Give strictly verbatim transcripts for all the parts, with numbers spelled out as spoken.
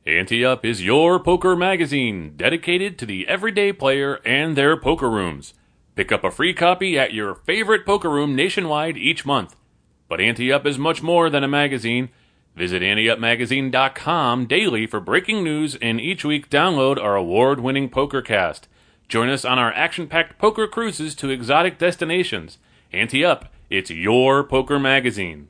Ante Up is your poker magazine dedicated to the everyday player and their poker rooms. Pick up a free copy at your favorite poker room nationwide each month. But Ante Up is much more than a magazine. Visit ante up magazine dot com daily for breaking news, and each week download our award-winning PokerCast. Join us on our action-packed poker cruises to exotic destinations. Ante Up, it's your poker magazine.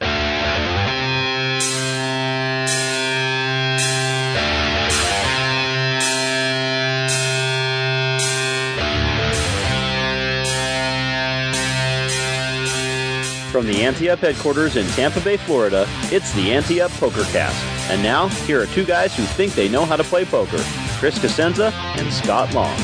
From the Ante Up headquarters in Tampa Bay, Florida, it's the Ante Up PokerCast. And now, here are two guys who think they know how to play poker, Chris Cosenza and Scott Long.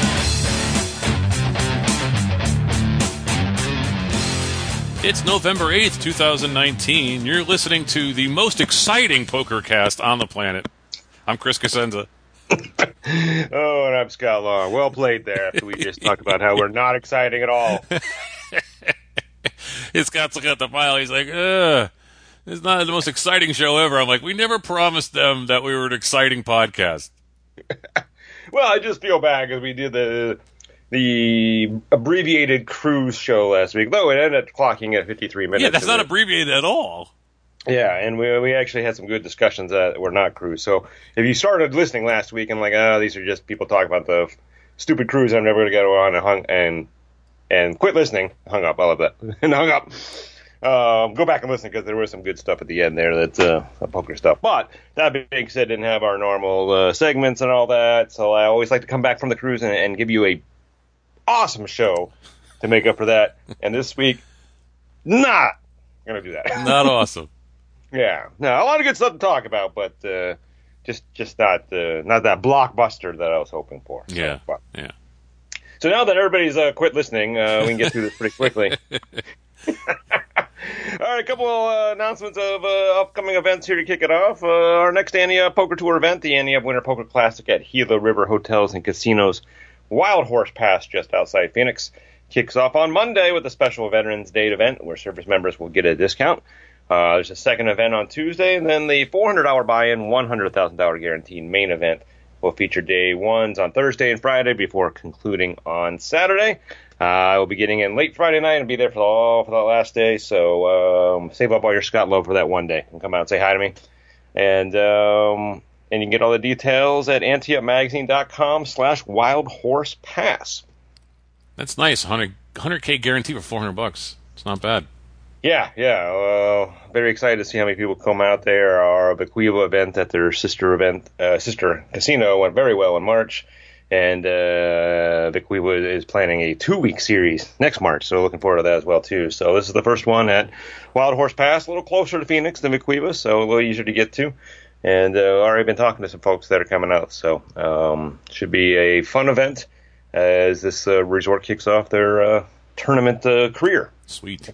It's November eighth, twenty nineteen. You're listening to the most exciting PokerCast on the planet. I'm Chris Cosenza. Oh, and I'm Scott Long. Well played there after we just talked about how we're not exciting at all. Scott's looking at the file. He's like, ugh, it's not the most exciting show ever. I'm like, we never promised them that we were an exciting podcast. Well, I just feel bad because we did the the abbreviated cruise show last week, though it ended up clocking at fifty-three minutes. Yeah, that's not it? abbreviated at all. Yeah, and we we actually had some good discussions that were not cruise. So if you started listening last week and like, oh, these are just people talking about the stupid cruise I'm never going to go on and hung and and quit listening, hung up, I love that, and hung up. Um, go back and listen because there was some good stuff at the end there that's uh, poker stuff. But that being said, didn't have our normal uh, segments and all that, so I always like to come back from the cruise and, and give you a awesome show to make up for that. And this week, not going to do that. Not awesome. Yeah, no, a lot of good stuff to talk about, but uh, just just not uh, not that blockbuster that I was hoping for. So, yeah, but. yeah. So now that everybody's uh, quit listening, uh, we can get through this pretty quickly. All right, a couple uh, announcements of uh, upcoming events here to kick it off. Uh, our next Ante Up Poker Tour event, the Ante Up Winter Poker Classic at Gila River Hotels and Casinos Wild Horse Pass just outside Phoenix, kicks off on Monday with a special Veterans Day event where service members will get a discount. Uh, there's a second event on Tuesday, and then the four hundred dollars buy-in, one hundred thousand dollars guaranteed main event will feature day ones on Thursday and Friday before concluding on Saturday. Uh, I will be getting in late Friday night and be there for the, for the last day, so um, save up all your Scott love for that one day and come out and say hi to me. And um, and you can get all the details at ante up magazine dot com slash wild horse pass. That's nice. one hundred K guarantee for four hundred bucks. It's not bad. Yeah, yeah. Uh, very excited to see how many people come out there. Our Bequiva event at their sister event, uh, sister casino went very well in March, and uh, Bequiva is planning a two-week series next March, so looking forward to that as well too. So this is the first one at Wild Horse Pass, a little closer to Phoenix than Bequiva, so a little easier to get to. And uh, already been talking to some folks that are coming out, so um, should be a fun event as this uh, resort kicks off their uh, tournament uh, career. Sweet.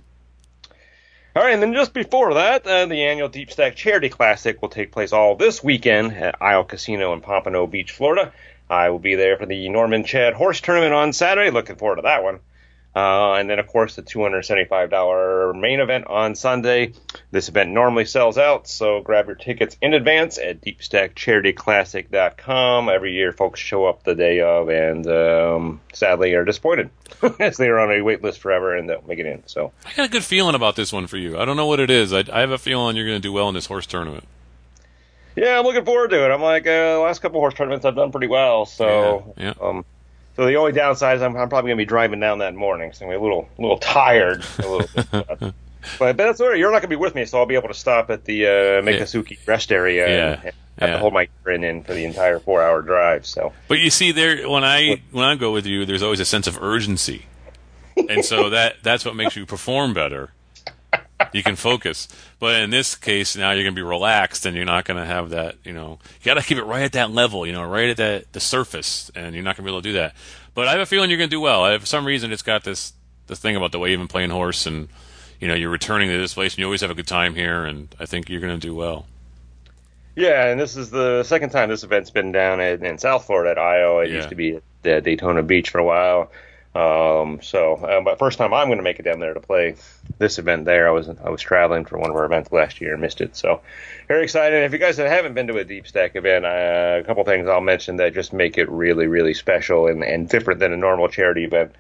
All right, and then just before that, uh, the annual Deep Stack Charity Classic will take place all this weekend at Isle Casino in Pompano Beach, Florida. I will be there for the Norman Chad Horse Tournament on Saturday. Looking forward to that one. Uh, and then, of course, the two hundred seventy-five dollars main event on Sunday. This event normally sells out, so grab your tickets in advance at deep stack charity classic dot com. Every year, folks show up the day of and um, sadly are disappointed as they are on a wait list forever and don't make it in. So I got a good feeling about this one for you. I don't know what it is. I, I have a feeling you're going to do well in this horse tournament. Yeah, I'm looking forward to it. I'm like, uh, the last couple horse tournaments I've done pretty well, so... Yeah, yeah. Um, So the only downside is I'm, I'm probably going to be driving down that morning, so I'm going to be a little, a little tired. A little bit, but, but, but that's all right. You're not going to be with me, so I'll be able to stop at the uh, Mikasuki rest area yeah. and, and have yeah. to hold my urine in for the entire four-hour drive. So, but you see, there when I when I go with you, there's always a sense of urgency, and so that that's what makes you perform better. You can focus, but in this case, now you're going to be relaxed, and you're not going to have that. You know, you got to keep it right at that level. You know, right at that the surface, and you're not going to be able to do that. But I have a feeling you're going to do well. I, for some reason, it's got this this thing about the way you've been playing horse, and you know, you're returning to this place, and you always have a good time here, and I think you're going to do well. Yeah, and this is the second time this event's been down in, in South Florida at I O. It yeah. used to be at uh, Daytona Beach for a while. Um, so, uh, but first time I'm going to make it down there to play this event there. I was I was traveling for one of our events last year and missed it. So, very excited. If you guys haven't been to a Deep Stack event, uh, a couple things I'll mention that just make it really, really special and, and different than a normal charity event.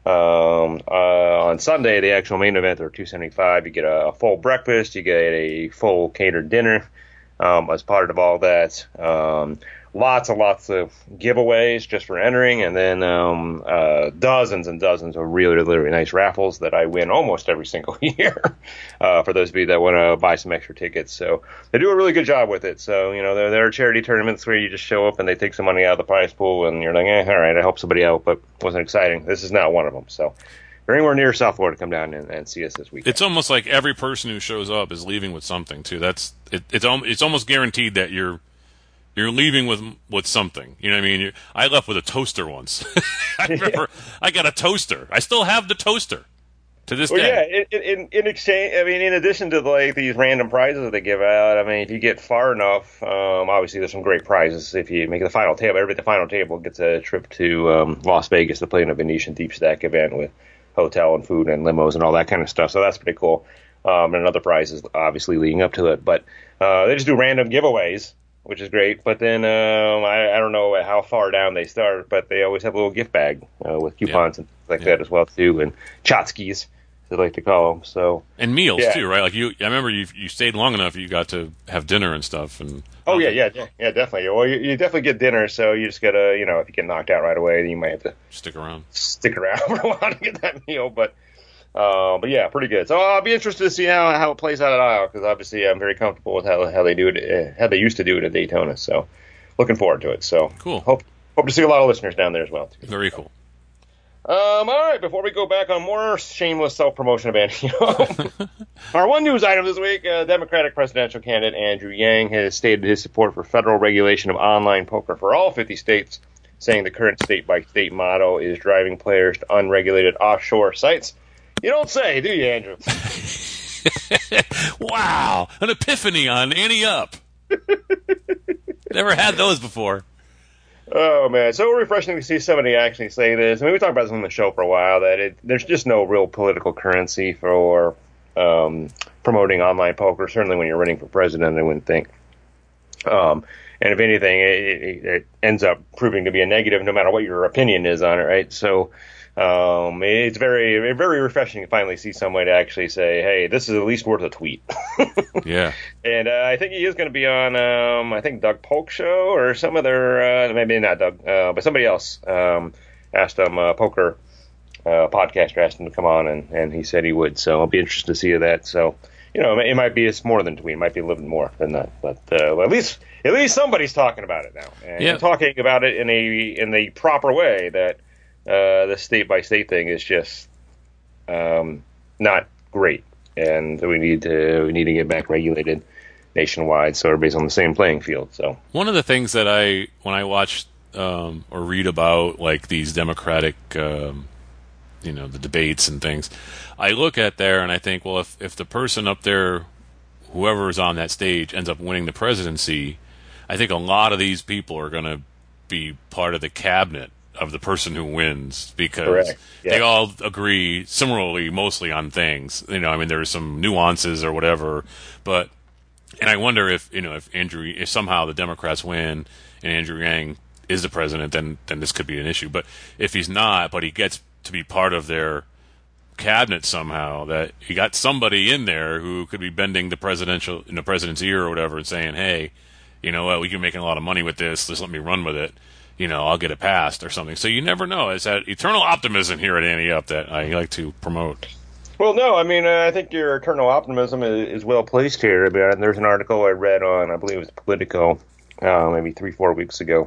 Um, uh, on Sunday, the actual main event, or two seventy-five, you get a, a full breakfast, you get a full catered dinner um, as part of all that. Um, lots and lots of giveaways just for entering, and then um, uh, dozens and dozens of really, really nice raffles that I win almost every single year uh, for those of you that want to buy some extra tickets. So they do a really good job with it. So, you know, there, there are charity tournaments where you just show up and they take some money out of the prize pool, and you're like, eh, all right, I helped somebody out, but it wasn't exciting. This is not one of them. So if you're anywhere near South Florida, come down and, and see us this weekend. It's almost like every person who shows up is leaving with something, too. That's it, it's, it's almost guaranteed that you're You're leaving with with something. You know what I mean? You, I left with a toaster once. I remember I got a toaster. I still have the toaster to this well, day. Yeah, in, in, in exchange, I mean, in addition to like these random prizes that they give out, I mean, if you get far enough, um, obviously there's some great prizes. If you make the final table, everybody at the final table gets a trip to um, Las Vegas to play in a Venetian Deep Stack event with hotel and food and limos and all that kind of stuff. So that's pretty cool. Um, and other prizes, obviously, leading up to it. But uh, they just do random giveaways, which is great. But then um, I, I don't know how far down they start, but they always have a little gift bag uh, with coupons yeah. and things like yeah. that as well, too, and tchotchkes, as they like to call them. So, and meals, yeah. too, right? Like you, I remember you you stayed long enough, you got to have dinner and stuff. And Oh, yeah, yeah, yeah, yeah, definitely. Well, you, you definitely get dinner, so you just got to, you know, if you get knocked out right away, then you might have to stick around. Stick around for a while to get that meal, but... Uh, but yeah, pretty good. So I'll be interested to see how, how it plays out at Isle, because obviously I'm very comfortable with how how they do it, uh, how they used to do it at Daytona. So looking forward to it. So cool. Hope hope to see a lot of listeners down there as well, too. Very cool. Um, all right, before we go back on more shameless self-promotion of Antioch, our one news item this week, uh, Democratic presidential candidate Andrew Yang has stated his support for federal regulation of online poker for all fifty states, saying the current state-by-state model is driving players to unregulated offshore sites. You don't say, do you, Andrew? Wow, an epiphany on Ante Up. Never had those before. Oh, man, so refreshing to see somebody actually say this. I mean, we talked about this on the show for a while, that it, there's just no real political currency for um, promoting online poker, certainly when you're running for president, I wouldn't think. Um, and if anything, it, it, it ends up proving to be a negative no matter what your opinion is on it, right? So... Um, it's very, very refreshing to finally see somebody actually say, hey, this is at least worth a tweet. Yeah. And uh, I think he is going to be on, um, I think, Doug Polk show or some other, uh, maybe not Doug, uh, but somebody else um, asked him, uh, poker uh, podcaster asked him to come on, and, and he said he would. So I'll be interested to see that. So, you know, it might be it's more than tweet. It might be a little bit more than that. But uh, well, at least at least somebody's talking about it now. And yeah. talking about it in a in the proper way that Uh, the state-by-state thing is just um, not great, and we need to we need to get back regulated nationwide so everybody's on the same playing field. So one of the things that I when I watch um, or read about like these Democratic, um, you know, the debates and things, I look at there and I think, well, if if the person up there, whoever is on that stage, ends up winning the presidency, I think a lot of these people are going to be part of the cabinet of the person who wins, because yeah. they all agree similarly mostly on things. You know, I mean, there's some nuances or whatever, but, and I wonder if, you know, if Andrew, if somehow the Democrats win and Andrew Yang is the president, then, then this could be an issue. But if he's not, but he gets to be part of their cabinet somehow, that he got somebody in there who could be bending the presidential, in the president's ear or whatever and saying, hey, you know what, we can make a lot of money with this, just let me run with it. You know, I'll get it passed or something. So you never know. It's that eternal optimism here at Ante Up that I like to promote. Well, no, I mean, uh, I think your eternal optimism is, is well placed here. I mean, there's an article I read on, I believe it was Politico, uh, maybe three, four weeks ago,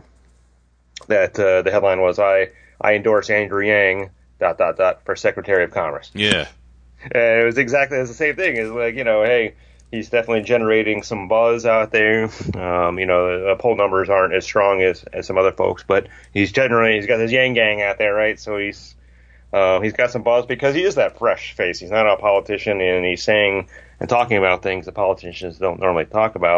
that uh, the headline was, I, I endorse Andrew Yang, dot, dot, dot, for Secretary of Commerce. Yeah. And it was exactly the same thing. It's like, you know, hey, he's definitely generating some buzz out there. Um, you know, the poll numbers aren't as strong as, as some other folks, but he's generating, he's got his Yang gang out there, right? So he's uh, he's got some buzz because he is that fresh face. He's not a politician, and he's saying and talking about things that politicians don't normally talk about.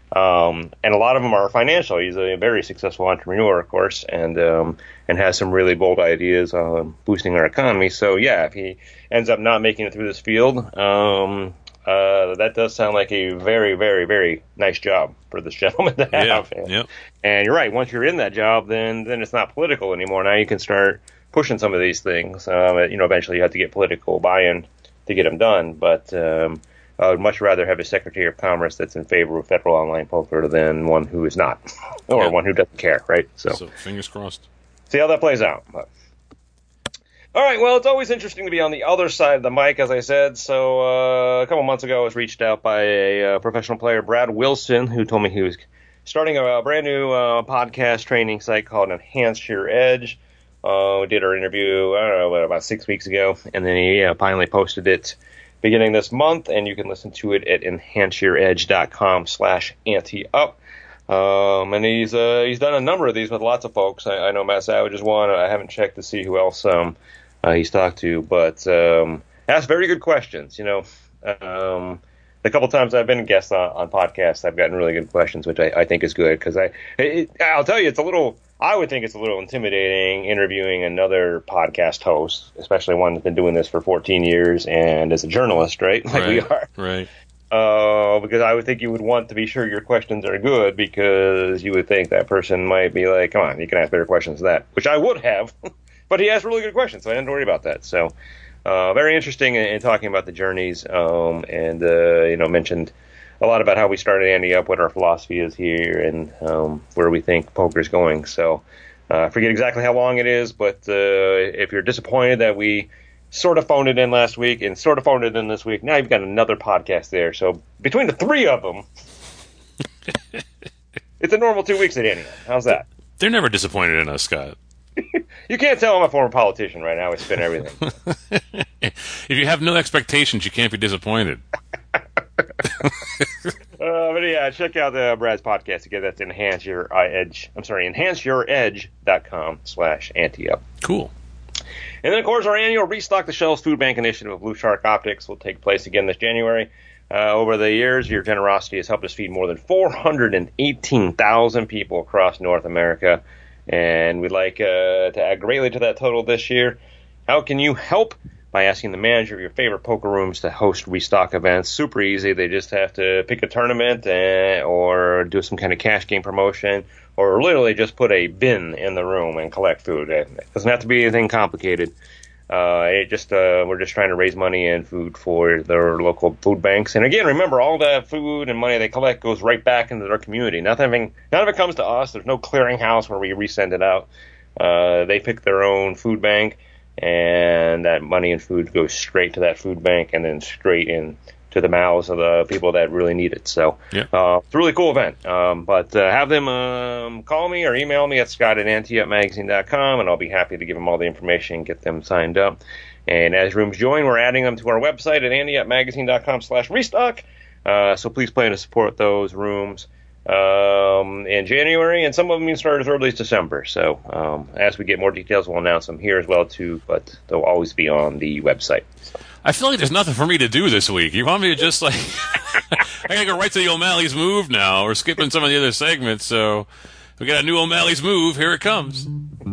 Um, and a lot of them are financial. He's a very successful entrepreneur, of course, and um, and has some really bold ideas on boosting our economy. So, yeah, if he ends up not making it through this field, um, uh, that does sound like a very, very, very nice job for this gentleman to have. Yeah, and, yep. and you're right. Once you're in that job, then then it's not political anymore. Now you can start pushing some of these things. Um, you know, eventually you have to get political buy-in to get them done, but um, I would much rather have a Secretary of Commerce that's in favor of federal online poker than one who is not, or Yeah. one who doesn't care, right? So, So fingers crossed. see how that plays out. But. All right, well, it's always interesting to be on the other side of the mic, as I said. So uh, a couple months ago, I was reached out by a uh, professional player, Brad Wilson, who told me he was starting a, a brand new uh, podcast training site called Enhance Your Edge. Uh, we did our interview, I don't know, what, about six weeks ago, and then he uh, finally posted it beginning this month, and you can listen to it at enhanceyouredge.com slash ante-up. Um, and he's uh, he's done a number of these with lots of folks. I, I know Matt Savage is one. I haven't checked to see who else um, uh, he's talked to, but um, asked very good questions. You know, um, the couple times I've been a guest on, on podcasts, I've gotten really good questions, which I, I think is good because I it, I'll tell you, it's a little. I would think it's a little intimidating interviewing another podcast host, especially one that's been doing this for fourteen years and is a journalist, right? Like right, we are. Right. Uh, because I would think you would want to be sure your questions are good because you would think that person might be like, come on, you can ask better questions than that, which I would have. But he asked really good questions, so I didn't worry about that. So uh, very interesting in, in talking about the journeys um, and, uh, you know, mentioned a lot about how we started Ante Up, what our philosophy is here, and um, where we think poker's going. So uh, I forget exactly how long it is, but uh, if you're disappointed that we sort of phoned it in last week and sort of phoned it in this week, now you've got another podcast there. So between the three of them, it's a normal two weeks at Ante Up. How's that? They're never disappointed in us, Scott. You can't tell I'm a former politician right now. I spin everything. If you have no expectations, you can't be disappointed. Uh, but yeah, check out uh, Brad's podcast again. That's Enhance Your Edge. I'm sorry, enhanceyouredge.com slash ante-up. Cool. And then, of course, our annual Restock the Shelves Food Bank initiative of Blue Shark Optics will take place again this January. Uh, over the years, your generosity has helped us feed more than four hundred eighteen thousand people across North America. And we'd like uh, to add greatly to that total this year. How can you help? By asking the manager of your favorite poker rooms to host restock events. Super easy. They just have to pick a tournament uh, or do some kind of cash game promotion or literally just put a bin in the room and collect food. It doesn't have to be anything complicated. Uh, it just uh, we're just trying to raise money and food for their local food banks. And again, remember, all that food and money they collect goes right back into their community. Nothing, none of it comes to us. There's no clearinghouse where we resend it out. Uh, they pick their own food bank. And that money and food goes straight to that food bank and then straight in to the mouths of the people that really need it. So yeah. uh, it's a really cool event. Um, but uh, have them um, call me or email me at scott at ante up magazine dot com, and I'll be happy to give them all the information and get them signed up. And as rooms join, we're adding them to our website at ante up magazine dot com slash restock. Uh, so please plan to support those rooms um, in January, and some of them even start as early as December. So um, as we get more details, we'll announce them here as well too, but they'll always be on the website. So. I feel like there's nothing for me to do this week. You want me to just like I gotta go right to the O'Malley's Move now. We're skipping some of the other segments, so we got a new O'Malley's Move. Here it comes.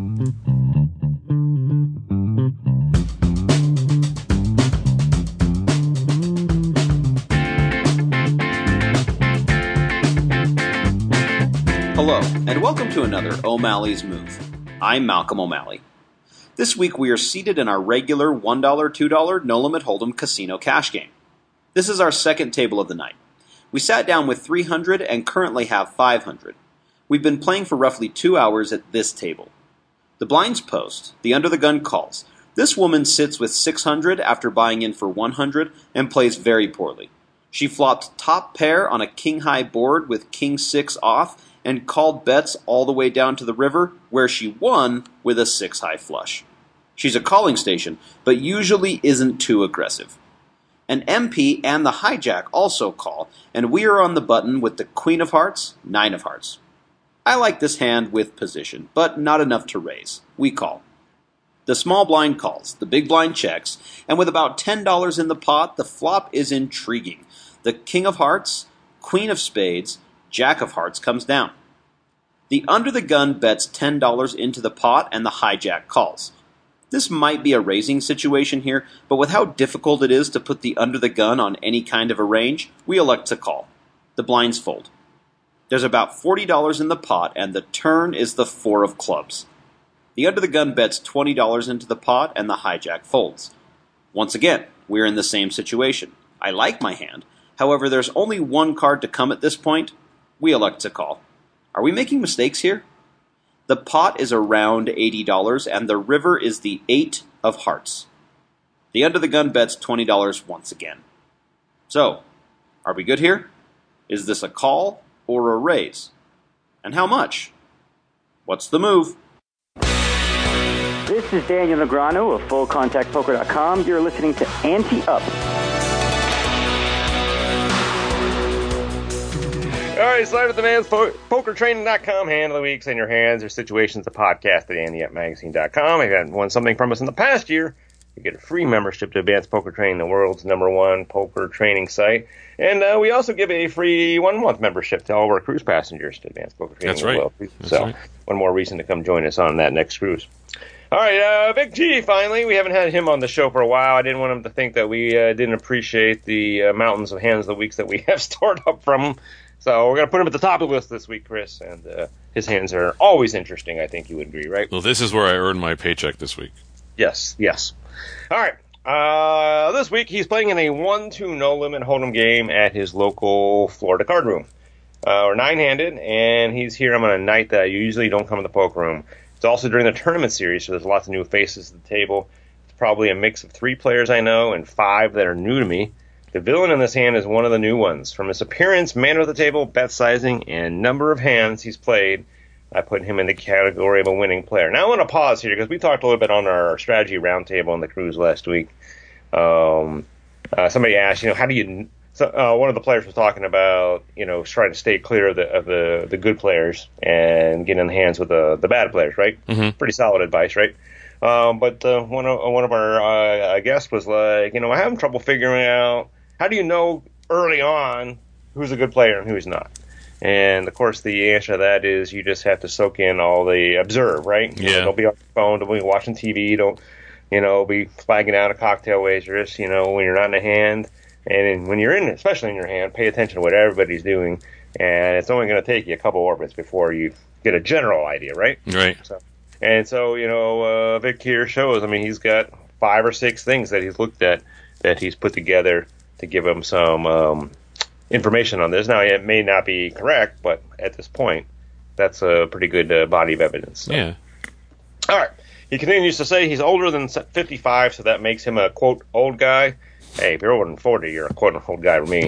Hello, and welcome to another O'Malley's Move. I'm Malcolm O'Malley. This week we are seated in our regular one dollar, two dollar no-limit hold'em casino cash game. This is our second table of the night. We sat down with three hundred and currently have five hundred. We've been playing for roughly two hours at this table. The blinds post, the under-the-gun calls. This woman sits with six hundred after buying in for one hundred and plays very poorly. She flopped top pair on a king-high board with king six off and called bets all the way down to the river, where she won with a six-high flush. She's a calling station, but usually isn't too aggressive. An M P and the hijack also call, and we are on the button with the queen of hearts, nine of hearts. I like this hand with position, but not enough to raise. We call. The small blind calls, the big blind checks, and with about ten dollars in the pot, the flop is intriguing. The king of hearts, queen of spades, Jack of Hearts comes down. The under the gun bets ten dollars into the pot and the hijack calls. This might be a raising situation here, but with how difficult it is to put the under the gun on any kind of a range, we elect to call. The blinds fold. There's about forty dollars in the pot, and the turn is the four of clubs. The under the gun bets twenty dollars into the pot, and the hijack folds. Once again, we're in the same situation. I like my hand. However, there's only one card to come at this point. We elect to call. Are we making mistakes here? The pot is around eighty dollars, and the river is the eight of hearts. The under the gun bets twenty dollars once again. So, are we good here? Is this a call or a raise? And how much? What's the move? This is Daniel Negreanu of full contact poker dot com. You're listening to Ante Up. All right, slide with the man's po- poker training dot com. Hand of the weeks in your hands or situations. The podcast at ante up magazine dot com. If you haven't won something from us in the past year, you get a free membership to Advanced Poker Training, the world's number one poker training site. And uh, we also give a free one-month membership to all of our cruise passengers to Advanced Poker Training. That's right. Well. That's so right. One more reason to come join us on that next cruise. All right, uh, Vic G, finally. We haven't had him on the show for a while. I didn't want him to think that we uh, didn't appreciate the uh, mountains of hands of the weeks that we have stored up from him. So we're going to put him at the top of the list this week, Chris. And uh, his hands are always interesting, I think you would agree, right? Well, this is where I earned my paycheck this week. Yes, yes. All right. Uh, this week he's playing in a one two no limit hold'em game at his local Florida card room. Uh, we're nine-handed, and he's here on a night that you usually don't come to the poker room. It's also during the tournament series, so there's lots of new faces at the table. It's probably a mix of three players I know and five that are new to me. The villain in this hand is one of the new ones. From his appearance, manner of the table, bet sizing, and number of hands he's played, I put him in the category of a winning player. Now I want to pause here because we talked a little bit on our strategy roundtable on the cruise last week. Um, uh, somebody asked, you know, how do you? So, uh, one of the players was talking about, you know, trying to stay clear of the of the, the good players and get in the hands with the the bad players, right? Mm-hmm. Pretty solid advice, right? Um, but uh, one of one of our uh, guests was like, you know, I'm having trouble figuring out how do you know early on who's a good player and who's not. And, of course, the answer to that is you just have to soak in all the observe, right? You Yeah. know, don't be on your phone, don't be watching T V, don't, you know, be flagging out a cocktail waitress, you know, when you're not in a hand. And when you're in, especially in your hand, pay attention to what everybody's doing. And it's only going to take you a couple orbits before you get a general idea, right? Right. So, and so, you know, uh, Vic here shows, I mean, he's got five or six things that he's looked at that he's put together to give him some um, information on this. Now, it may not be correct, but at this point, that's a pretty good uh, body of evidence. So. Yeah. All right. He continues to say he's older than fifty-five, so that makes him a, quote, old guy. Hey, if you're older than forty, you're a, quote, old guy to me.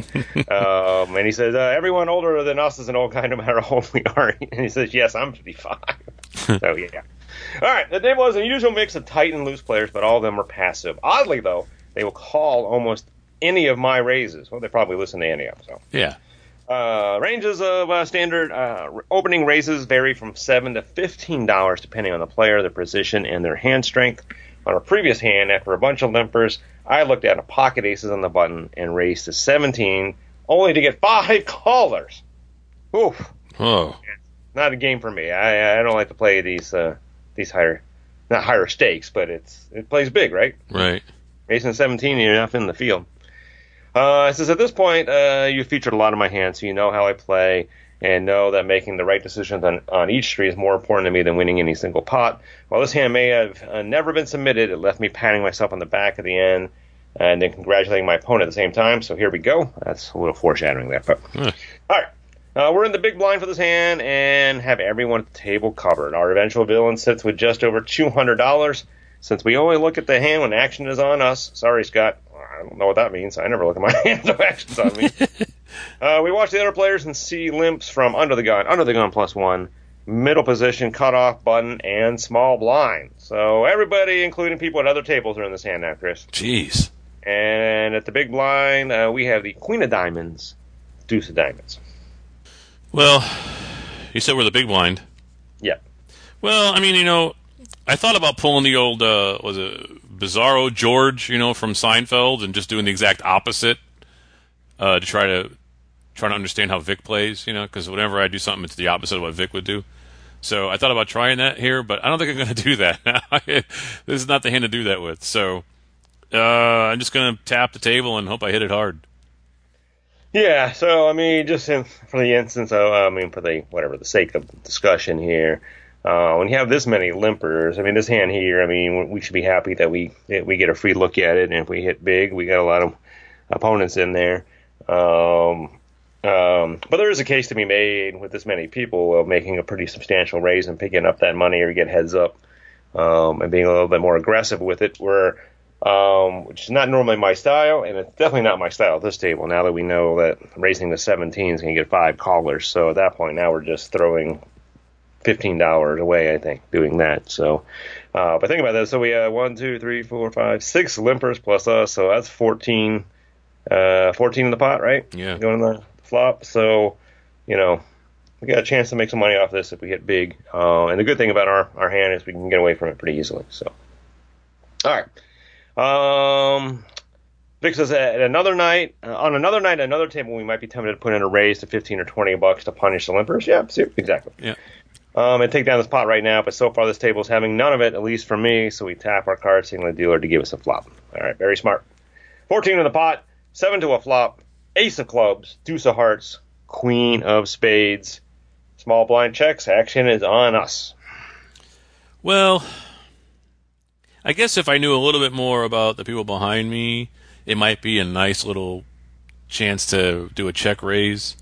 um, and he says, uh, everyone older than us is an old guy no matter how old we are. And he says, yes, I'm fifty-five. So, yeah. All right. The table is a usual mix of tight and loose players, but all of them are passive. Oddly, though, they will call almost any of my raises. Well, they probably listen to any of them. So. Yeah. Uh, ranges of uh, standard uh, opening raises vary from seven to fifteen dollars depending on the player, their position, and their hand strength. On a previous hand, after a bunch of limpers, I looked at a pocket aces on the button and raised to seventeen, only to get five callers. Oof. Oh. Not a game for me. I I don't like to play these uh, these higher, not higher stakes, but it's it plays big, right? Right. Raising seventeen, you're enough in the field. Uh, it says, at this point, uh, you've featured a lot of my hands, so you know how I play and know that making the right decisions on, on each street is more important to me than winning any single pot. While this hand may have uh, never been submitted, it left me patting myself on the back at the end and then congratulating my opponent at the same time. So here we go. That's a little foreshadowing there. But, Huh. all right. Uh, we're in the big blind for this hand and have everyone at the table covered. Our eventual villain sits with just over two hundred dollars. Since we only look at the hand when action is on us, sorry, Scott, I don't know what that means. I never look at my hand when action's on me. uh, we watch the other players and see limps from under the gun, under the gun plus one, middle position, cutoff button, and small blind. So everybody, including people at other tables, are in this hand now, Chris. Jeez. And at the big blind, uh, we have the queen of diamonds, deuce of diamonds. Well, you said we're the big blind. Yeah. Well, I mean, you know, I thought about pulling the old, uh, was it Bizarro George, you know, from Seinfeld and just doing the exact opposite uh, to try to trying to understand how Vic plays, you know, because whenever I do something, it's the opposite of what Vic would do. So I thought about trying that here, but I don't think I'm going to do that. This is not the hand to do that with. So uh, I'm just going to tap the table and hope I hit it hard. Yeah, so, I mean, just in, for the instance of, I mean, for the, whatever, the sake of discussion here, uh, when you have this many limpers, I mean, this hand here, I mean, we should be happy that we that we get a free look at it, and if we hit big, we got a lot of opponents in there. Um, um, but there is a case to be made with this many people of making a pretty substantial raise and picking up that money or get heads up, um, and being a little bit more aggressive with it, where... Um, which is not normally my style, and it's definitely not my style at this table, now that we know that raising the seventeen is going to get five callers. So at that point, now we're just throwing fifteen dollars away, I think, doing that. So, uh, but think about this. So we have one, two, three, four, five, six limpers plus us, so that's fourteen, uh, fourteen in the pot, right? Yeah. Going in the flop. So, you know, we got a chance to make some money off this if we hit big. Uh, and the good thing about our, our hand is we can get away from it pretty easily. So, all right. Um, Vic says at another night, uh, on another night, at another table, we might be tempted to put in a raise to fifteen or twenty bucks to punish the limpers. Yeah, see, exactly. Yeah. Um, and take down this pot right now, but so far this table is having none of it, at least for me. So we tap our card, signaling the dealer to give us a flop. All right, very smart. fourteen in the pot, seven to a flop, ace of clubs, deuce of hearts, queen of spades. Small blind checks. Action is on us. Well, I guess if I knew a little bit more about the people behind me, it might be a nice little chance to do a check raise.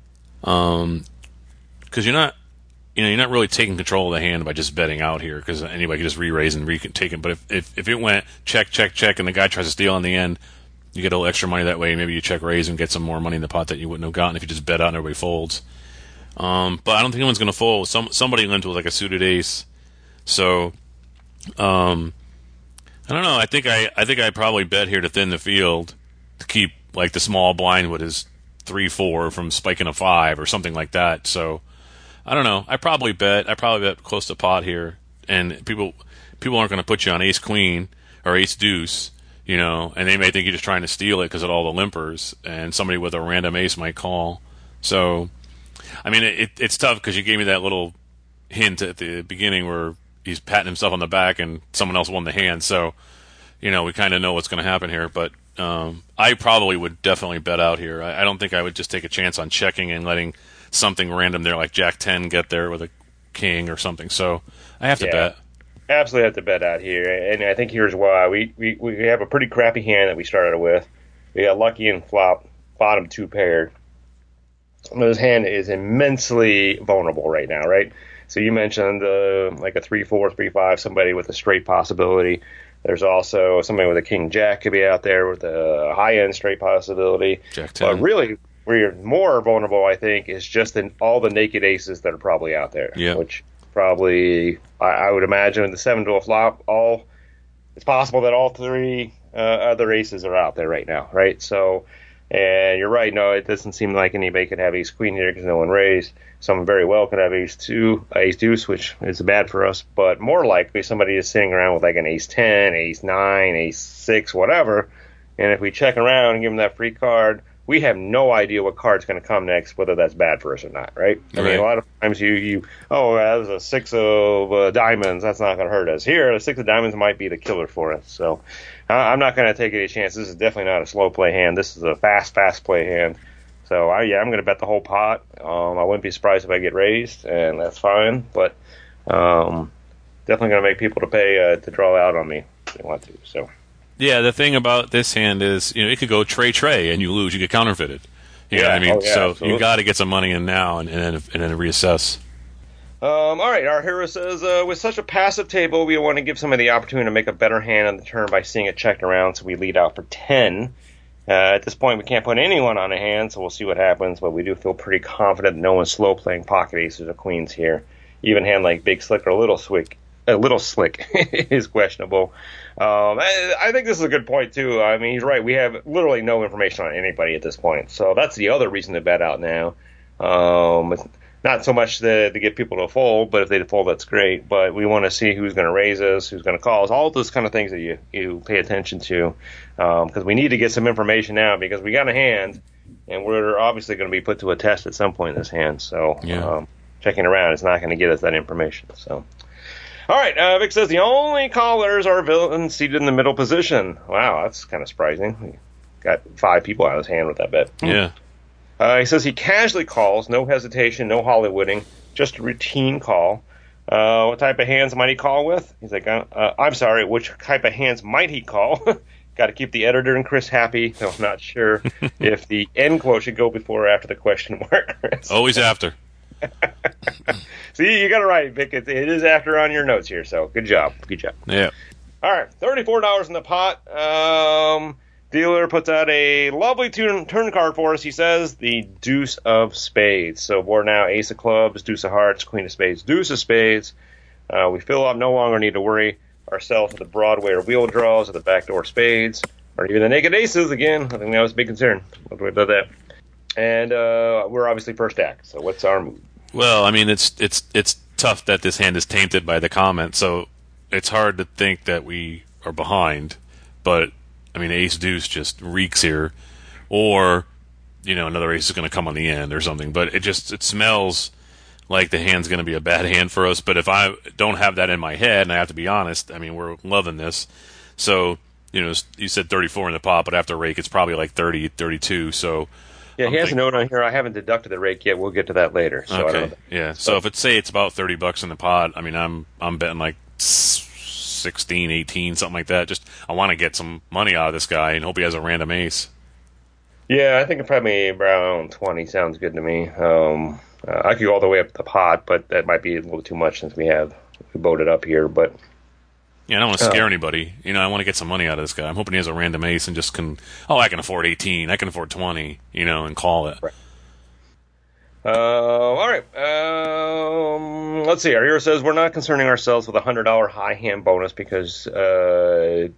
Um, because you're not, you know, you're not really taking control of the hand by just betting out here, because anybody can just re-raise and re-take it. But if, if if it went check, check, check, and the guy tries to steal in the end, you get a little extra money that way. Maybe you check raise and get some more money in the pot that you wouldn't have gotten if you just bet out and everybody folds. Um, but I don't think anyone's going to fold. Some somebody limped with like a suited ace, so um. I don't know. I think I, I think I probably bet here to thin the field to keep like the small blind with his three four from spiking a five or something like that. So I don't know. I probably bet. I probably bet close to pot here, and people people aren't going to put you on ace queen or ace deuce, you know, and they may think you're just trying to steal it because of all the limpers, and somebody with a random ace might call. So I mean, it, it's tough because you gave me that little hint at the beginning where he's patting himself on the back and someone else won the hand. So, you know, we kind of know what's going to happen here. But um, I probably would definitely bet out here. I, I don't think I would just take a chance on checking and letting something random there like Jack ten get there with a king or something. So I have to yeah, bet. Absolutely have to bet out here. And I think here's why. We, we, we have a pretty crappy hand that we started with. We got lucky and flop, bottom two paired. His hand is immensely vulnerable right now, right? So you mentioned uh, like a three four, three five, somebody with a straight possibility. There's also somebody with a king jack could be out there with a high-end straight possibility. Jack ten. But really, where you're more vulnerable, I think, is just in all the naked aces that are probably out there. Yeah. Which probably, I, I would imagine, with the seven to a flop, all it's possible that all three uh, other aces are out there right now, right? So, and you're right, no, it doesn't seem like anybody could have ace queen here because no one raised. Someone very well could have ace two, ace deuce, which is bad for us, but more likely somebody is sitting around with like an ace ten, ace nine, ace six, whatever. And if we check around and give them that free card, we have no idea what card's going to come next, whether that's bad for us or not, right? I Right. mean, a lot of times you, you oh, that was a six of uh, diamonds, that's not going to hurt us. Here, a six of diamonds might be the killer for us. So uh, I'm not going to take any chances. This is definitely not a slow play hand. This is a fast, fast play hand. So, I, yeah, I'm going to bet the whole pot. Um, I wouldn't be surprised if I get raised, and that's fine. But um, definitely going to make people to pay uh, to draw out on me if they want to. So, Yeah, the thing about this hand is, you know, it could go tray tray and you lose, you get counterfeited. You know Yeah, what I mean? oh, yeah, so absolutely. you got to get some money in now and, and then and then reassess. Um, all right, our hero says, uh, with such a passive table, we want to give somebody the opportunity to make a better hand on the turn by seeing it checked around, so we lead out for ten. Uh, at this point, we can't put anyone on a hand, so we'll see what happens, but we do feel pretty confident that no one's slow playing pocket aces or queens here. Even hand like Big Slick or Little Slick, uh, Little Slick is questionable. Um, I, I think this is a good point, too. I mean, he's right. We have literally no information on anybody at this point, so that's the other reason to bet out now. Um, it's not so much to, to get people to fold, but if they fold, that's great. But we want to see who's going to raise us, who's going to call us, all those kind of things that you, you pay attention to, because um, we need to get some information now because we got a hand, and we're obviously going to be put to a test at some point in this hand. So Yeah. um, checking around is not going to get us that information. So, all right, uh, Vic says the only callers are villains seated in the middle position. Wow, that's kind of surprising. We got five people out of his hand with that bet. Yeah. Uh, he says he casually calls, no hesitation, no Hollywooding, just a routine call. Uh, what type of hands might he call with? He's like, uh, uh, I'm sorry, which type of hands might he call? Got to keep the editor and Chris happy. So I'm not sure if the end quote should go before or after the question mark. Always after. See, you got it right, Vic. It, it is after on your notes here, so good job. Good job. Yeah. All right, thirty-four dollars in the pot. Um, dealer puts out a lovely turn, turn card for us. He says the deuce of spades. So we're now ace of clubs, deuce of hearts, queen of spades, deuce of spades. Uh, we feel up no longer need to worry ourselves with the Broadway or wheel draws or the backdoor spades or even the naked aces again. I think that was a big concern. What do we do that? And uh, we're obviously first act. So what's our move? Well, I mean, it's it's it's tough that this hand is tainted by the comment, so it's hard to think that we are behind. But I mean, ace deuce just reeks here, or you know, another ace is going to come on the end or something. But it just it smells like the hand's going to be a bad hand for us. But if I don't have that in my head, and I have to be honest, I mean, we're loving this. So you know, you said thirty-four in the pot, but after rake, it's probably like thirty, thirty-two. So. Yeah, I'm he has thinking, a note on here. I haven't deducted the rake yet. We'll get to that later. So I don't okay. know. Yeah. So if it's say it's about thirty bucks in the pot, I mean, I'm I'm betting like sixteen, eighteen, something like that. Just I want to get some money out of this guy and hope he has a random ace. Yeah, I think probably around twenty sounds good to me. Um, uh, I could go all the way up the pot, but that might be a little too much since we have we boated up here. But Yeah, I don't want to scare Oh. anybody. You know, I want to get some money out of this guy. I'm hoping he has a random ace and just can. Oh, I can afford eighteen. I can afford twenty. You know, and call it. Right. Uh, all right. Um, let's see. Our hero says we're not concerning ourselves with a hundred dollar high hand bonus because uh,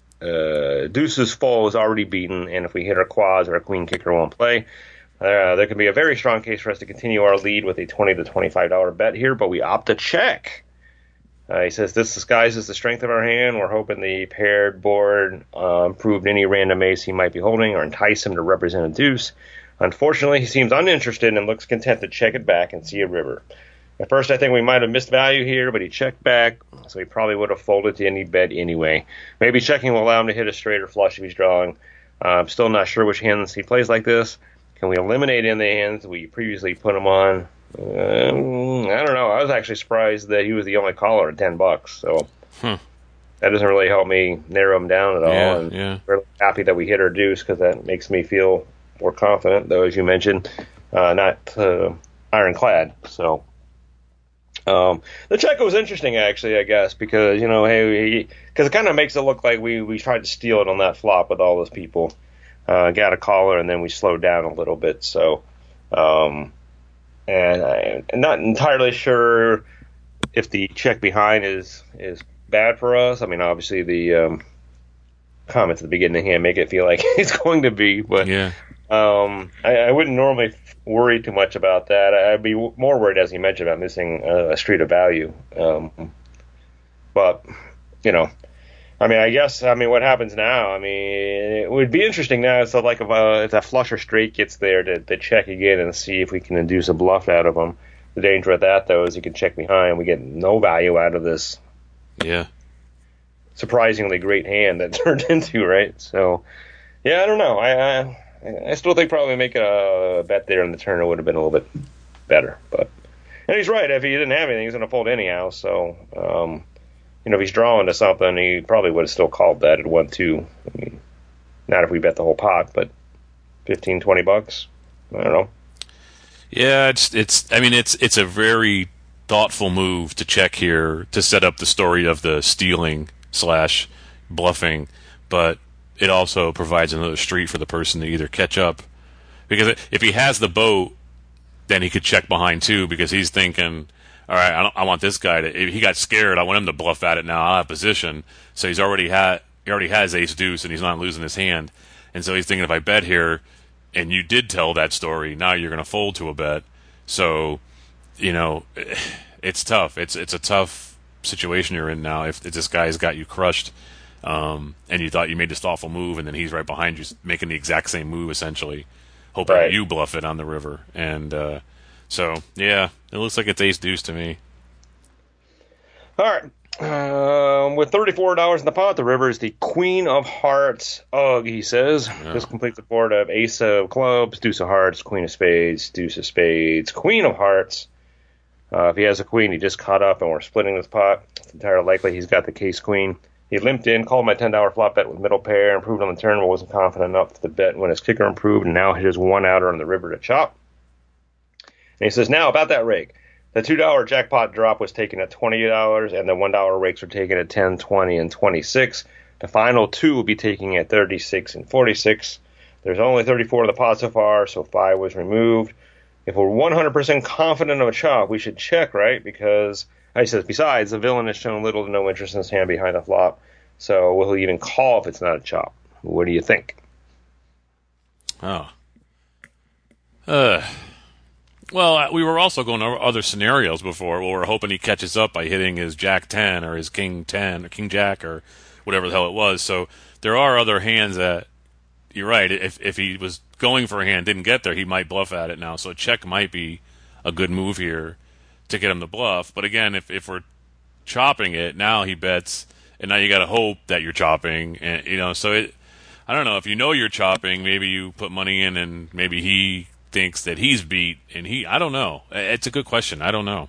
uh, deuces full is already beaten, and if we hit our quads, our queen kicker won't play. Uh, there could be a very strong case for us to continue our lead with a twenty to twenty-five dollar bet here, but we opt to check. Uh, he says this disguises the strength of our hand. We're hoping the paired board uh, improved any random ace he might be holding or entice him to represent a deuce. Unfortunately, he seems uninterested and looks content to check it back and see a river. At first, I think we might have missed value here, but he checked back, so he probably would have folded to any bet anyway. Maybe checking will allow him to hit a straight or flush if he's drawing. Uh, I'm still not sure which hands he plays like this. Can we eliminate in the hands we previously put him on? Um, I don't know. I was actually surprised that he was the only caller at ten bucks. So Hmm. that doesn't really help me narrow him down at all. Yeah, and yeah. we're happy that we hit our deuce because that makes me feel more confident. Though, as you mentioned, uh, not uh, ironclad. So um, the check was interesting, actually. I guess because you know, hey, because it kind of makes it look like we we tried to steal it on that flop with all those people. Uh, got a caller and then we slowed down a little bit. So. Um, And I, I'm not entirely sure if the check behind is is bad for us. I mean, obviously the um, comments at the beginning of the hand make it feel like it's going to be, but Yeah. um, I, I wouldn't normally worry too much about that. I'd be more worried, as you mentioned, about missing a, a street of value. Um, but you know, I mean, I guess I mean what happens now? I mean, it would be interesting now. So, like, if, uh, if that flush or straight gets there, to, to check again and see if we can induce a bluff out of them. The danger of that, though, is you can check behind. We get no value out of this Yeah. surprisingly great hand that turned into, right? So, yeah, I don't know. I I, I still think probably making a bet there in the turn would have been a little bit better. But and he's right. If he didn't have anything, he's going to fold anyhow. So. Um, You know, if he's drawing to something, he probably would have still called that at one two. I mean, not if we bet the whole pot, but fifteen, twenty bucks. I don't know. Yeah, it's it's. I mean, it's it's a very thoughtful move to check here to set up the story of the stealing slash bluffing, but it also provides another street for the person to either catch up, because if he has the boat, then he could check behind too, because he's thinking, all right, I, don't, I want this guy to. If he got scared, I want him to bluff at it now. I have position, so he's already had. He already has ace deuce, and he's not losing his hand. And so he's thinking, if I bet here, and you did tell that story, now you're going to fold to a bet. So, you know, it's tough. It's it's a tough situation you're in now. If, if this guy's got you crushed, um, and you thought you made this thoughtful move, and then he's right behind you, making the exact same move essentially. hoping Right. you bluff it on the river. And uh, so, yeah, it looks like it's ace deuce to me. All right. Um, with thirty-four dollars in the pot, the river is the queen of hearts. Ugh, he says. Yeah. This completes the board of ace of clubs, deuce of hearts, queen of spades, deuce of spades, queen of hearts. Uh, if he has a queen, he just caught up and we're splitting this pot. It's entirely likely he's got the case queen. He limped in, called my ten dollars flop bet with middle pair, improved on the turn, but wasn't confident enough to bet when his kicker improved, and now his one outer on the river to chop. And he says, now about that rake. The two dollars jackpot drop was taken at twenty dollars, and the one dollar rakes were taken at ten, twenty, and twenty-six. The final two will be taken at thirty-six and forty-six. There's only thirty-four in the pot so far, so five was removed. If we're one hundred percent confident of a chop, we should check, right? Because, he says, besides, the villain has shown little to no interest in his hand behind the flop, so will he even call if it's not a chop? What do you think? Oh. Uh... Well, we were also going over other scenarios before where we're hoping he catches up by hitting his Jack ten or his King ten or King Jack or whatever the hell it was. So there are other hands that, you're right, if if he was going for a hand, didn't get there, he might bluff at it now. So check might be a good move here to get him to bluff. But again, if, if we're chopping it, now he bets, and now you got to hope that you're chopping. And you know, so it, I don't know, if you know you're chopping, maybe you put money in and maybe he thinks that he's beat, and he, I don't know. It's a good question. I don't know.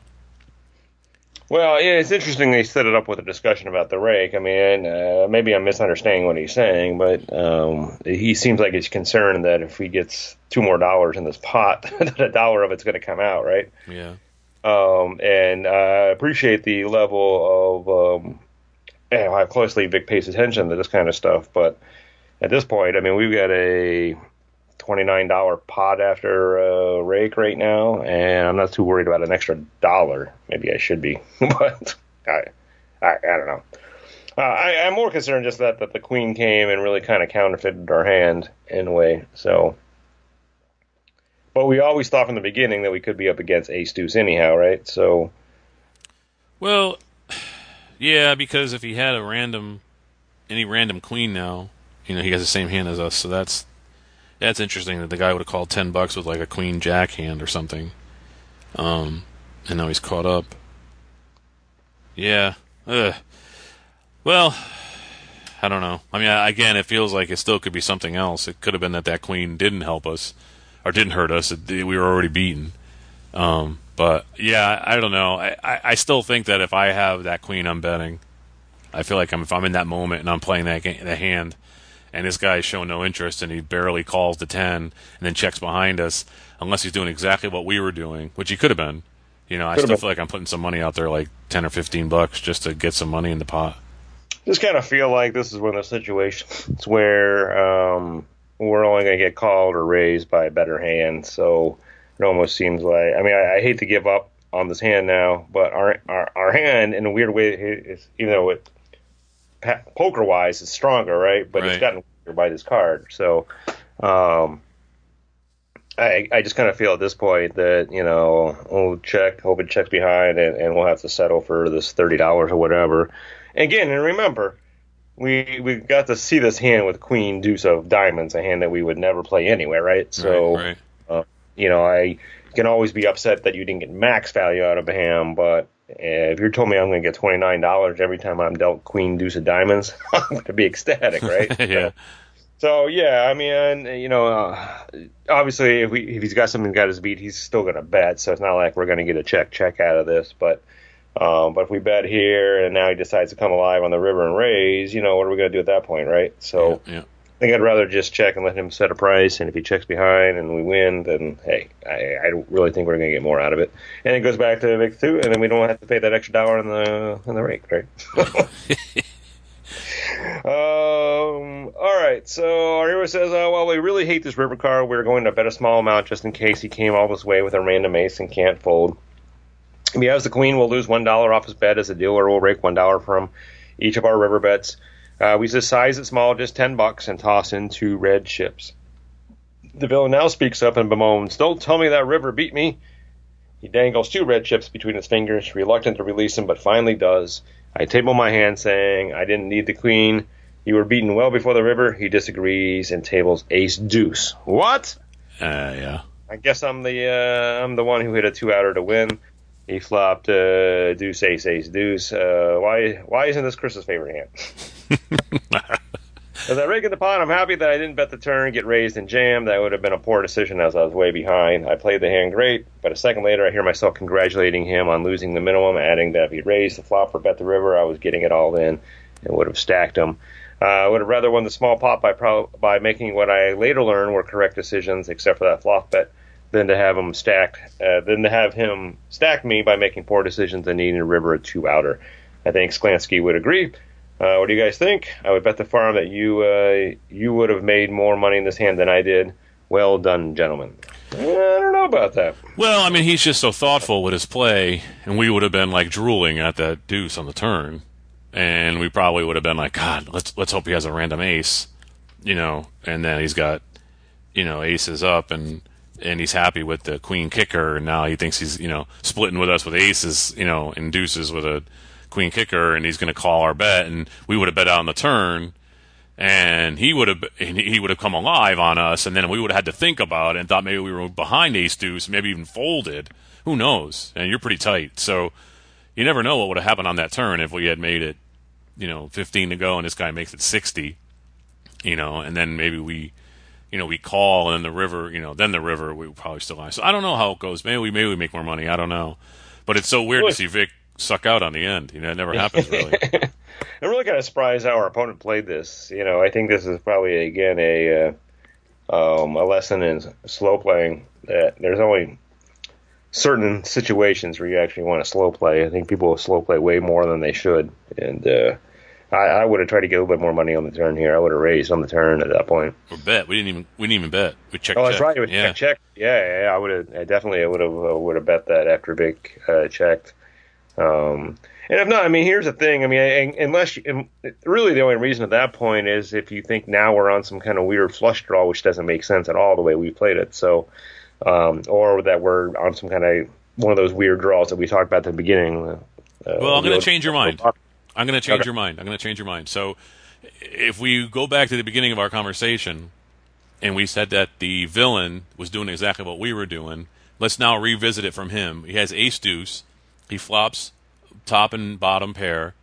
Well, yeah, it's interesting they set it up with a discussion about the rake. I mean, uh, maybe I'm misunderstanding what he's saying, but um, he seems like he's concerned that if he gets two more dollars in this pot, that a dollar of it's going to come out, right? Yeah. Um, and I appreciate the level of um, you know, how closely Vic pays attention to this kind of stuff, but at this point, I mean, we've got a twenty-nine dollars pot after uh, rake right now, and I'm not too worried about an extra dollar. Maybe I should be, but I, I, I don't know. Uh, I, I'm more concerned just that, that the queen came and really kind of counterfeited our hand in a way. So, but we always thought from the beginning that we could be up against ace deuce anyhow, right? So, well, yeah, because if he had a random, any random queen now, you know, he has the same hand as us, so that's. That's interesting that the guy would have called ten bucks with like a queen jack hand or something. Um, and now he's caught up. Yeah. Ugh. Well, I don't know. I mean, again, it feels like it still could be something else. It could have been that that queen didn't help us or didn't hurt us. It, we were already beaten. Um, but yeah, I, I don't know. I, I, I still think that if I have that queen, I'm betting. I feel like I'm, if I'm in that moment and I'm playing that game, that hand, and this guy's showing no interest, and he barely calls the ten, and then checks behind us, unless he's doing exactly what we were doing, which he could have been. You know, I Could've still been. feel like I'm putting some money out there, like ten or fifteen bucks, just to get some money in the pot. just kind of feel like this is one of those situations where um, we're only going to get called or raised by a better hand. So it almost seems like, I mean, I, I hate to give up on this hand now, but our our, our hand, in a weird way, is, even though it poker wise is stronger, right? But Right. it's gotten weaker by this card. So um, I I just kind of feel at this point that, you know, we'll check, hope it checks behind, and, and we'll have to settle for this thirty dollars or whatever. And again, and remember, we we got to see this hand with Queen Deuce of Diamonds, a hand that we would never play anyway, right? So, Right, right. Uh, you know, I can always be upset that you didn't get max value out of a hand, but if you told me I'm going to get twenty-nine dollars every time I'm dealt Queen Deuce of Diamonds, I'm going to be ecstatic, right? Yeah. So, yeah, I mean, you know, uh, obviously, if, we, if he's got something that got his beat, he's still going to bet, so it's not like we're going to get a check check out of this, but um, but if we bet here and now he decides to come alive on the river and raise, you know, what are we going to do at that point, right? So Yeah, yeah. I think I'd rather just check and let him set a price, and if he checks behind and we win, then, hey, I, I don't really think we're going to get more out of it. And it goes back to Vic two, and then we don't have to pay that extra dollar in the in the rake, right? um, all right, so our hero says, uh, well, we really hate this river card. We're going to bet a small amount just in case he came all this way with a random ace and can't fold. If he has the queen, we'll lose one dollar off his bet as a dealer. We'll rake one dollar from each of our river bets. Uh, we just size it small, just ten bucks, and toss in two red chips. The villain now speaks up and bemoans, "Don't tell me that river beat me." He dangles two red chips between his fingers, reluctant to release them, but finally does. I table my hand, saying, "I didn't need the queen. You were beaten well before the river." He disagrees and tables ace deuce. What? Uh, yeah. I guess I'm the uh, I'm the one who hit a two-outer to win. He flopped uh, deuce, ace, ace, deuce. Uh, why why isn't this Chris's favorite hand? As I rig in the pot, I'm happy that I didn't bet the turn, get raised and jammed. That would have been a poor decision as I was way behind. I played the hand great, but a second later I hear myself congratulating him on losing the minimum, adding that if he raised the flop or bet the river, I was getting it all in and would have stacked him. Uh, I would have rather won the small pot by pro- by making what I later learned were correct decisions, except for that flop bet, than to have him stacked, uh, than to have him stack me by making poor decisions and needing a river a two-outer. I think Sklansky would agree. Uh, what do you guys think? I would bet the farm that you uh, you would have made more money in this hand than I did. Well done, gentlemen. I don't know about that. Well, I mean, he's just so thoughtful with his play, and we would have been like drooling at that deuce on the turn, and we probably would have been like, God, let's let's hope he has a random ace, you know, and then he's got, you know, aces up, and and he's happy with the queen kicker, and now he thinks he's, you know, splitting with us with aces, you know, and deuces with a queen kicker, and he's going to call our bet, and we would have bet out on the turn, and he would have he would have come alive on us, and then we would have had to think about it and thought maybe we were behind ace deuce, maybe even folded. Who knows? And you're pretty tight, so you never know what would have happened on that turn if we had made it, you know, fifteen to go, and this guy makes it sixty, you know, and then maybe we, you know, we call, and then the river, you know, then the river we probably still lie. So I don't know how it goes. Maybe we maybe we make more money. I don't know, but it's so weird to see Vic suck out on the end. You know, it never happens really. I'm really kind of surprised how our opponent played this. You know, I think this is probably again a uh, um, a lesson in slow playing. That there's only certain situations where you actually want to slow play. I think people slow play way more than they should, and uh, I, I would have tried to get a little bit more money on the turn here. I would have raised on the turn at that point. Or bet. We didn't even we didn't even bet. We checked. Oh, that's check. right. We yeah. check check. Yeah, yeah, yeah. I would have. I definitely would have uh, would have bet that after Vic uh, checked. Um, and if not, I mean, here's the thing. I mean, unless you, really the only reason at that point is if you think now we're on some kind of weird flush draw, which doesn't make sense at all the way we played it. So, um, or that we're on some kind of one of those weird draws that we talked about at the beginning. Uh, well, I'm going to change your mind. I'm going to change Okay. your mind. I'm going to change your mind. So, if we go back to the beginning of our conversation, and we said that the villain was doing exactly what we were doing, let's now revisit it from him. He has ace deuce. He flops top and bottom pair.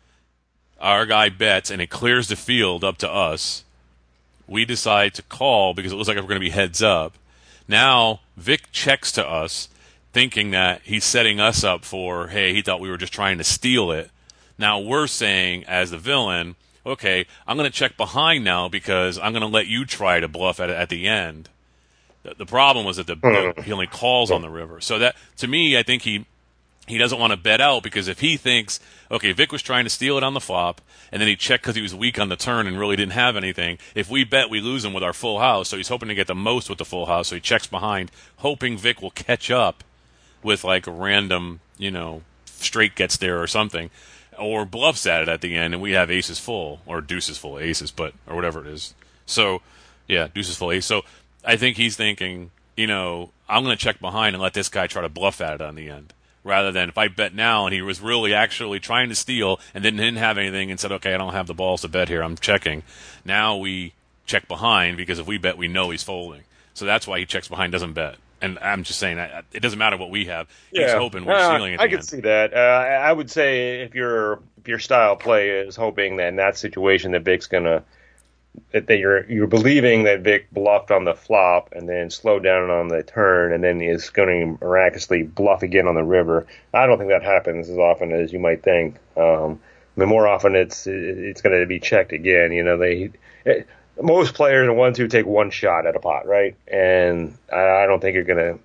Our guy bets, and it clears the field up to us. We decide to call because it looks like we're going to be heads up. Now, Vic checks to us, thinking that he's setting us up for, hey, he thought we were just trying to steal it. Now we're saying, as the villain, okay, I'm going to check behind now because I'm going to let you try to bluff at it at the end. The, the problem was that the, the he only calls on the river. So that, to me, I think he he doesn't want to bet out because if he thinks, okay, Vic was trying to steal it on the flop, and then he checked because he was weak on the turn and really didn't have anything. If we bet, we lose him with our full house. So he's hoping to get the most with the full house. So he checks behind, hoping Vic will catch up with like a random, you know, straight gets there or something, or bluffs at it at the end, and we have aces full or deuces full aces, but or whatever it is. So yeah, deuces full ace. So I think he's thinking, you know, I'm going to check behind and let this guy try to bluff at it on the end, rather than if I bet now and he was really actually trying to steal and then didn't have anything and said, okay, I don't have the balls to bet here, I'm checking. Now we check behind because if we bet, we know he's folding. So that's why he checks behind, doesn't bet. And I'm just saying, it doesn't matter what we have. He's Yeah. hoping we're Uh, stealing at the I could end. see that. Uh, I would say if your if your style play is hoping that in that situation that Vic's gonna that they, you're you're believing that Vic bluffed on the flop and then slowed down on the turn and then is going to miraculously bluff again on the river. I don't think that happens as often as you might think. Um, I mean, more often it's it's going to be checked again. You know, they. It, most players are ones who take one shot at a pot, right? And I, I don't think you're going to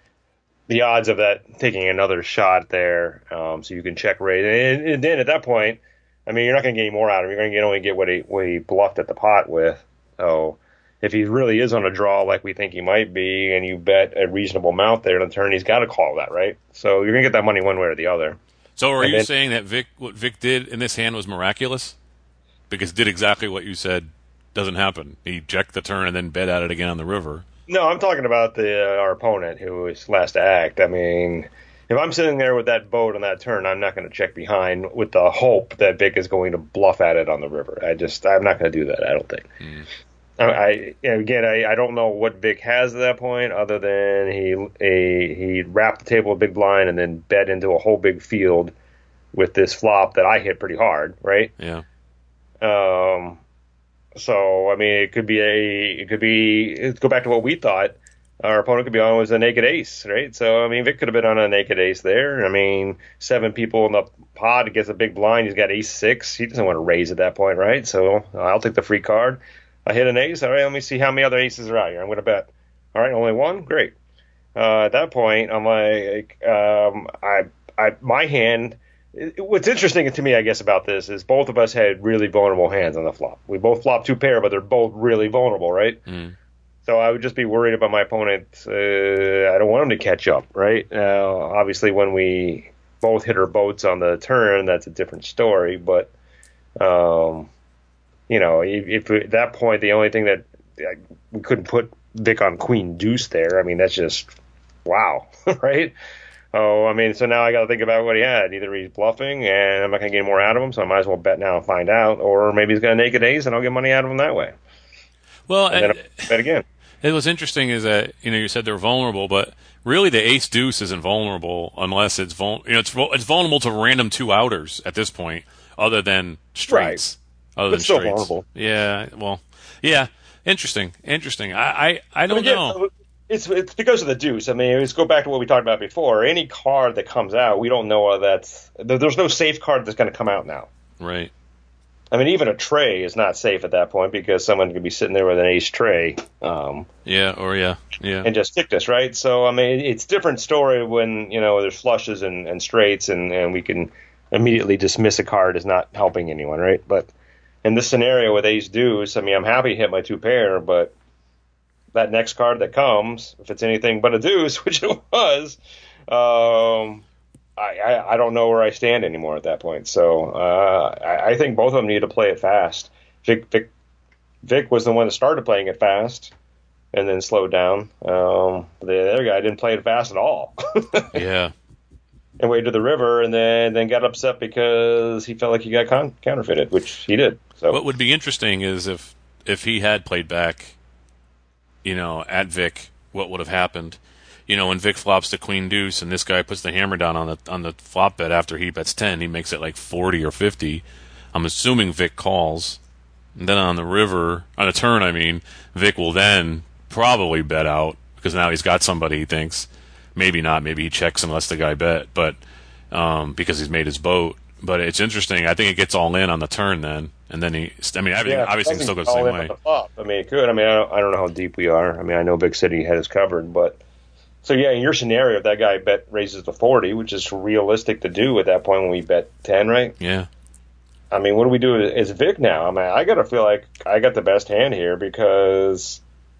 – the odds of that taking another shot there um, so you can check raise. And, and then at that point, I mean, you're not going to get any more out of him. You're going to get only get what he, what he bluffed at the pot with. So if he really is on a draw like we think he might be and you bet a reasonable amount there on the turn, he's got to call that, right? So you're going to get that money one way or the other. So are And you then- saying that Vic, what Vic did in this hand was miraculous? Because it did exactly what you said doesn't happen. He checked the turn and then bet at it again on the river. No, I'm talking about the uh, our opponent who was last to act. I mean, if I'm sitting there with that boat on that turn, I'm not going to check behind with the hope that Vic is going to bluff at it on the river. I just, I'm not going to do that, I don't think. Mm. I, I again, I, I don't know what Vic has at that point, other than he a he wrapped the table with big blind and then bet into a whole big field with this flop that I hit pretty hard, right? Yeah. Um. So I mean, it could be a it could be let's go back to what we thought. Our opponent could be on was a naked ace, right? So I mean, Vic could have been on a naked ace there. I mean, seven people in the pod gets a big blind. He's got ace six. He doesn't want to raise at that point, right? So I'll take the free card. I hit an ace. All right, let me see how many other aces are out here. I'm going to bet. All right, only one. Great. Uh, at that point, I'm like, um, I, I, my hand. It, what's interesting to me, I guess, about this is both of us had really vulnerable hands on the flop. We both flopped two pair, but they're both really vulnerable, right? Mm. So I would just be worried about my opponent. Uh, I don't want him to catch up, right? Now, obviously, when we both hit our boats on the turn, that's a different story. But, um, you know, if, if at that point, the only thing that like, we couldn't put Vic on queen deuce there, I mean, that's just, wow, right? Oh, I mean, so now I got to think about what he had. Either he's bluffing, and I'm not going to get more out of him, so I might as well bet now and find out. Or maybe he's going to naked ace, and I'll get money out of him that way. Well, and then I'll bet again. It was interesting is that, you know, you said they're vulnerable, but really the ace deuce isn't vulnerable unless it's vul- you know, it's, it's vulnerable to random two outers at this point, other than straights. Right. Other but than still straights. vulnerable. Yeah, well, yeah, interesting, interesting. I, I, I don't again, know. It's it's because of the deuce. I mean, let's go back to what we talked about before. Any card that comes out, we don't know that's there's no safe card that's going to come out now. Right. I mean, even a tray is not safe at that point because someone could be sitting there with an ace tray. Um, yeah, or yeah, yeah. And just tick this, right? So, I mean, it's a different story when, you know, there's flushes and, and straights and, and we can immediately dismiss a card as not helping anyone, right? But in this scenario with ace deuce, I mean, I'm happy to hit my two pair, but that next card that comes, if it's anything but a deuce, which it was, um, I, I, I don't know where I stand anymore at that point. So uh, I, I think both of them need to play it fast. Vic, Vic, Vic was the one that started playing it fast and then slowed down. Um, the other guy didn't play it fast at all. Yeah. And waited to the river and then, then got upset because he felt like he got con- counterfeited, which he did. So what would be interesting is if if he had played back, you know, at Vic, what would have happened? You know, when Vic flops to queen deuce and this guy puts the hammer down on the on the flop bet after he bets ten, he makes it like forty or fifty. I'm assuming Vic calls. And then on the river, on a turn, I mean, Vic will then probably bet out because now he's got somebody he thinks. Maybe not. Maybe he checks and lets the guy bet, but um, because he's made his boat. But it's interesting. I think it gets all in on the turn then. And then he, I mean, everything yeah, obviously still goes the same way. The flop. I mean, it could. I mean, I don't, I don't know how deep we are. I mean, I know Big City has covered, but. So, yeah, in your scenario, if that guy bet raises to forty, which is realistic to do at that point when we bet ten, right? Yeah. I mean, what do we do as Vic now? I mean, I got to feel like I got the best hand here because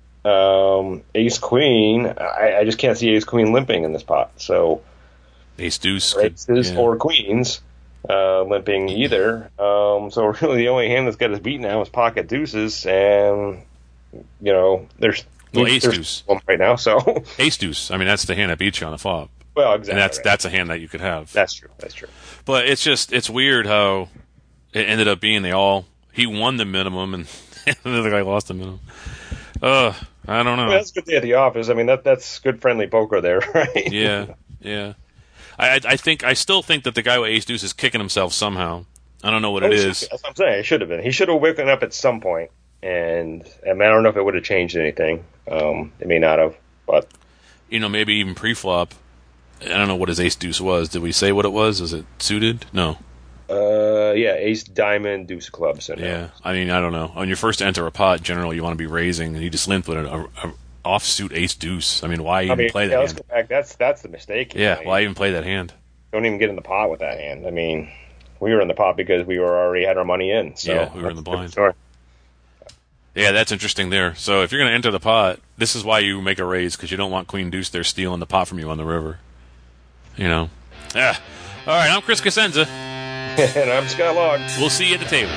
um, ace-queen, I, I just can't see ace-queen limping in this pot. So ace-deuce. Aces yeah. or queens uh, limping either. Um, so, really, the only hand that's got us beat now is pocket deuces, and, you know, there's... Well, ace deuce right now, so ace deuce. I mean, that's the hand that beats you on the flop. Well, exactly, and that's right. that's a hand that you could have. That's true. That's true. But it's just it's weird how it ended up being they all he won the minimum and the other guy lost the minimum. Uh, I don't know. I mean, that's a good day at the office. I mean, that that's good friendly poker there, right? Yeah, yeah. I I think I still think that the guy with ace deuce is kicking himself somehow. I don't know what oh, it is. That's what I'm saying. It should have been. He should have woken up at some point. And I, mean, I don't know if it would have changed anything. Um, it may not have, but you know, maybe even pre-flop. I don't know what his ace deuce was. Did we say what it was? Was it suited? No. Uh, yeah, ace diamond deuce clubs. So no. Yeah, I mean, I don't know. When you first enter a pot, generally you want to be raising, and you just limped with a, a, a offsuit ace deuce. I mean, why even I mean, play yeah, that let's hand? Go back. That's that's the mistake. Yeah, I mean, why even play that hand? Don't even get in the pot with that hand. I mean, we were in the pot because we were already had our money in. So yeah, we were in the blind. Story. Yeah, that's interesting there. So if you're going to enter the pot, this is why you make a raise, because you don't want queen deuce there stealing the pot from you on the river. You know. Yeah. All right, I'm Chris Cosenza. And I'm Scott Log. We'll see you at the tables.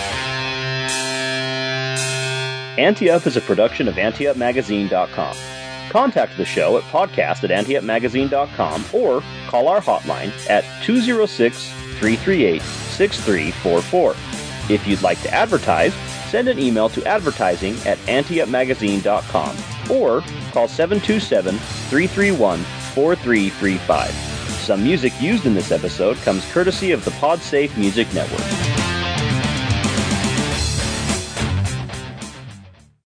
Ante-Up is a production of ante up magazine dot com. Contact the show at podcast at ante up magazine dot com or call our hotline at two oh six, three three eight, six three four four. If you'd like to advertise, send an email to advertising at ante up magazine dot com or call seven two seven, three three one, four three three five. Some music used in this episode comes courtesy of the PodSafe Music Network.